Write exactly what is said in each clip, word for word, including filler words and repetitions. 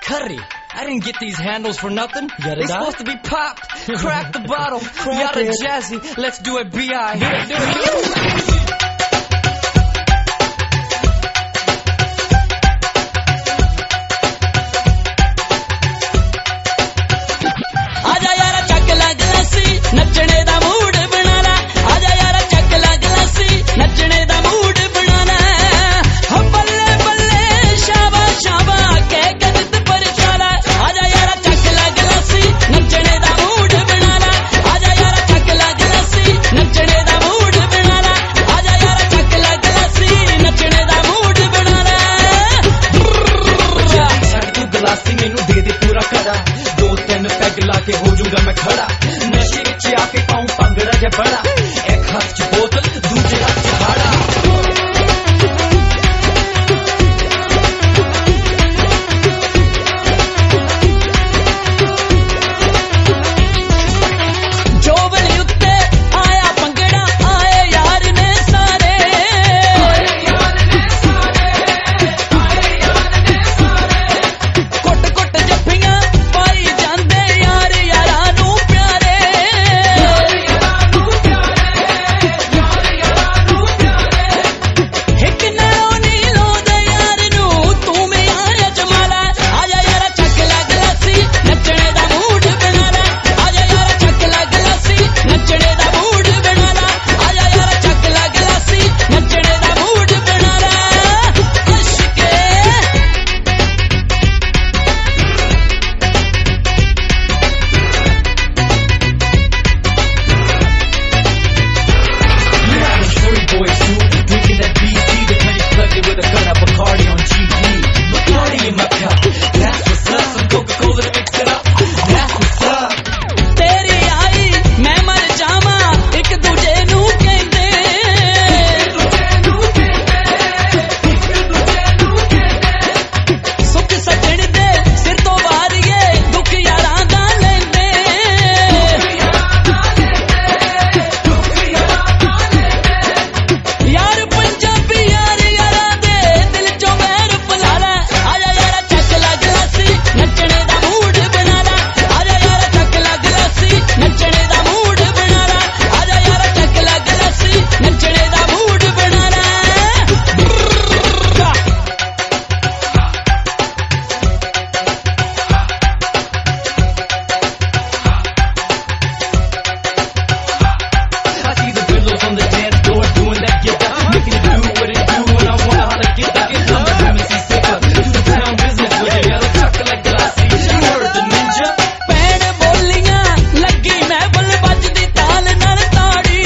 curry. I didn't get these handles for nothing. They supposed to be popped. Crack the bottle. Crack Yada it. jazzy. Let's do it, B I Do it, do it. नचने दा mood बनाना आजा यारा चक लग लसी नचने दा mood बनाना हो बल्ले बल्ले शाबा शाबा के गदत पर चाला आजा यारा चक लग लसी नचने दा मूड बनाना आजा यारा चक लग लसी नचने दा मूड बनाना आजा यारा चक लग लसी नचने दा मूड बनाना छड़ तू गलासी मैनू दे दे पूरा खड़ा दो तीन पैग ला के हो जाऊंगा मैं खड़ा नशे विच आके पाऊं भंगड़ा जा बड़ा एक हाथ च बोतल दूजे हाथ च हाड़ा जोबनी उत्ते आया भंगड़ा आए यार ने सारे कुट कुट जफ्फियां पाई जांदे यार यारां नू प्यारे हिक नालों नी लोंदे यार नू तू मैं आया जमाला आजा यारा चक लग लसी नचने दा मूड बनाना आजा यारा चक लग लसी नचने दा मूड बनाना आजा यारा चक लग लसी नचने दा मूड बनाना इश्के Shorty boys too, drinking that B C. The penny plugged it with a gun up Bacardi on G D. Bacardi in my cup, that's what's up. Some Coca-Cola to mix it up, that's what's up. तेरी आई मैं मर जावा एक दूजे नू कहंदे सुख सजण दे सिर तो वारिए दुख यारां दा लैंदे यार पंजाबी यार यारां दे दिल चों वैर पलाला आजा यारा चक लग लसी नचने दा मूड बनाना आजा यारा चक लग लसी नचने दा मूड बनाना आजा यारा चक लग लसी नचने दा मूड बनाना I see the pillows on the dance floor doing that get up, making it do what it do, and I wanna how to get that. I'm the M C sicker, do the town business with it, yeah, chuck like glassy. You heard the ninja. पैण बोलियां लगी मैं bull बजदी ताल नाल ताड़ी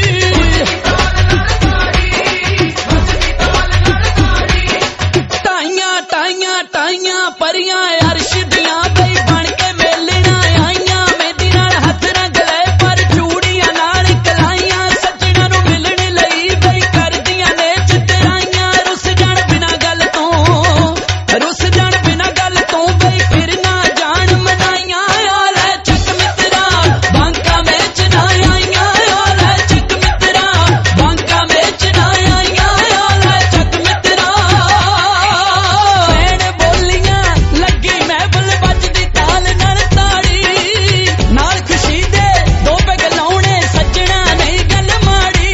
टाइयां टाइयां टाइयां परियां अर्श दियां बई बन के मेलना आईयां मेहंदी नाल हथ रंग ले पर चूड़ियां नाल कलाइयां सज्जणा नू मिलण लई बई करदियां ने चितराइयां रुस जाण बिना गल तों रुस जाण बिना गल तों बई फिर ना जान मनाइयां आ ले चक मित्रा बांका में ना आईयां आ ले चक मित्रा बांका में ना आईयां आ ले चक मित्रा पैण बोलियां लगी मैं बुल बजदी ताल नाल ताड़ी नाल खुशी दे दो पैग लाउणे सज्जणा नहीं गल माड़ी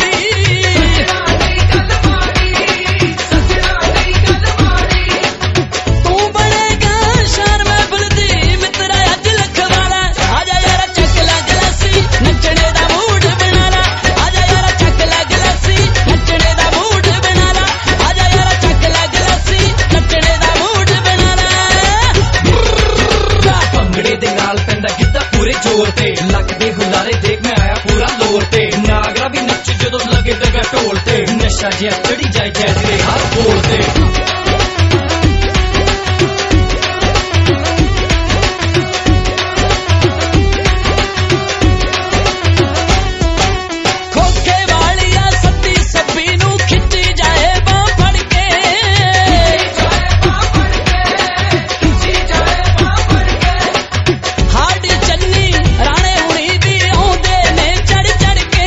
तू बनेगा शान मैं बुलदी मित्रा अज लखवाला आजा यारा चक लग लसी नचने दा मूड बनाना आजा यारा चक लग लसी नचने दा मूड बनाना आजा यारा चक लग लसी नचने दा मूड बनाना ਭੰਗੜੇ ਦੇ ਨਾਲ ਪੈਂਦਾ ਗਿੱਧਾ ਪੂਰੇ ਜ਼ੋਰ ਤੇ ਲੱਗਦੇ ਹੁਲਾਰੇ ਦੇਖ ਮੈਂ ਆਇਆ ਪੂਰਾ ਲੋਰ ਤੇ ਨਾਗਰਾ ਵੀ ਨੱਚ ਜਦੋਂ ਲੱਗੇ ਦਗਾ ਢੋਲ ਤੇ ਨਸ਼ਾ ਜਿਹਾ ਚੜੀ ਜਾਏ ਜੈ ਦੇ ਹਰ ਬੋਲ ਤੇ खोखे वालिया सत्ती सब्बी नू खिच्ची जाए बां फड़ के हाडी चन्नी राणे हुणी दी आउंदे ने चढ़ चढ़ के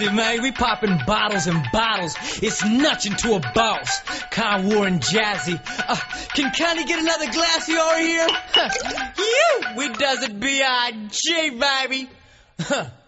it, man. We popping bottles and bottles. It's nutching to a boss. Con War and Jazzy. Uh, can Connie get another glassy over here? You! We does it B I G, baby. Huh.